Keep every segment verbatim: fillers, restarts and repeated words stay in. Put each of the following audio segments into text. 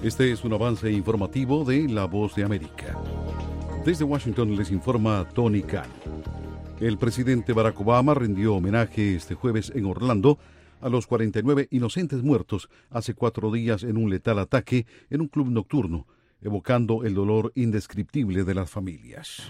Este es un avance informativo de La Voz de América. Desde Washington les informa Tony Khan. El presidente Barack Obama rindió homenaje este jueves en Orlando a los cuarenta y nueve inocentes muertos hace cuatro días en un letal ataque en un club nocturno, evocando el dolor indescriptible de las familias.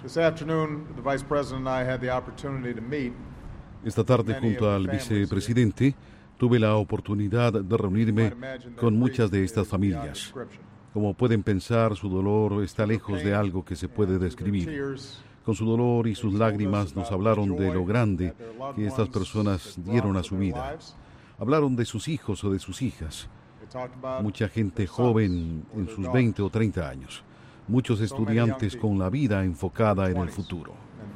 Esta tarde, junto al vicepresidente, tuve la oportunidad de reunirme con muchas de estas familias. Como pueden pensar, su dolor está lejos de algo que se puede describir. Con su dolor y sus lágrimas nos hablaron de lo grande que estas personas dieron a su vida. Hablaron de sus hijos o de sus hijas. Mucha gente joven en sus veinte o treinta años. Muchos estudiantes con la vida enfocada en el futuro.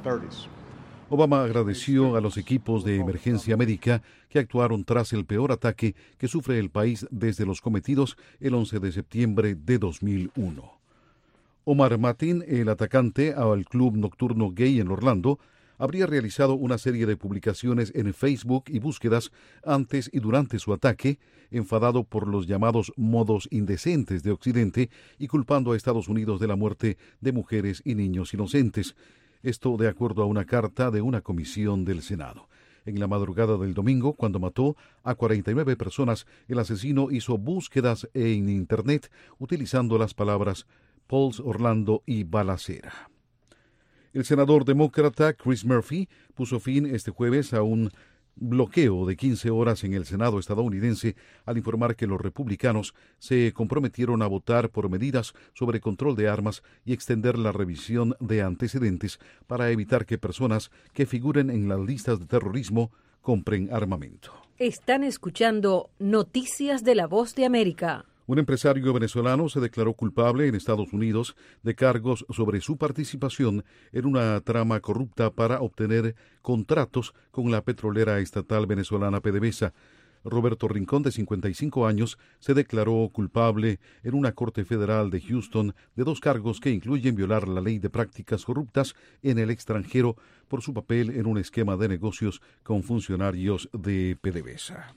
Obama agradeció a los equipos de emergencia médica que actuaron tras el peor ataque que sufre el país desde los cometidos el once de septiembre de dos mil uno. Omar Mateen, el atacante al club nocturno gay en Orlando, habría realizado una serie de publicaciones en Facebook y búsquedas antes y durante su ataque, enfadado por los llamados modos indecentes de Occidente y culpando a Estados Unidos de la muerte de mujeres y niños inocentes. Esto de acuerdo a una carta de una comisión del Senado. En la madrugada del domingo, cuando mató a cuarenta y nueve personas, el asesino hizo búsquedas en Internet utilizando las palabras Pulse Orlando y balacera. El senador demócrata Chris Murphy puso fin este jueves a un bloqueo de quince horas en el Senado estadounidense al informar que los republicanos se comprometieron a votar por medidas sobre control de armas y extender la revisión de antecedentes para evitar que personas que figuren en las listas de terrorismo compren armamento. Están escuchando Noticias de La Voz de América. Un empresario venezolano se declaró culpable en Estados Unidos de cargos sobre su participación en una trama corrupta para obtener contratos con la petrolera estatal venezolana PDVSA. Roberto Rincón, de cincuenta y cinco años, se declaró culpable en una corte federal de Houston de dos cargos que incluyen violar la ley de prácticas corruptas en el extranjero por su papel en un esquema de negocios con funcionarios de PDVSA.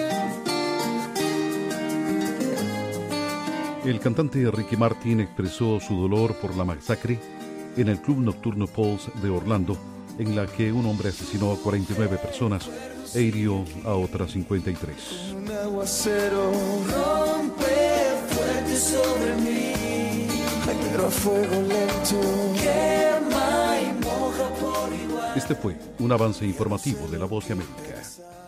El cantante Ricky Martin expresó su dolor por la masacre en el club nocturno Pulse de Orlando, en la que un hombre asesinó a cuarenta y nueve personas e hirió a otras cincuenta y tres. Un aguacero rompe fuerte sobre mí, pero a fuego lento quema y moja por igual. Este fue un avance informativo de La Voz de América.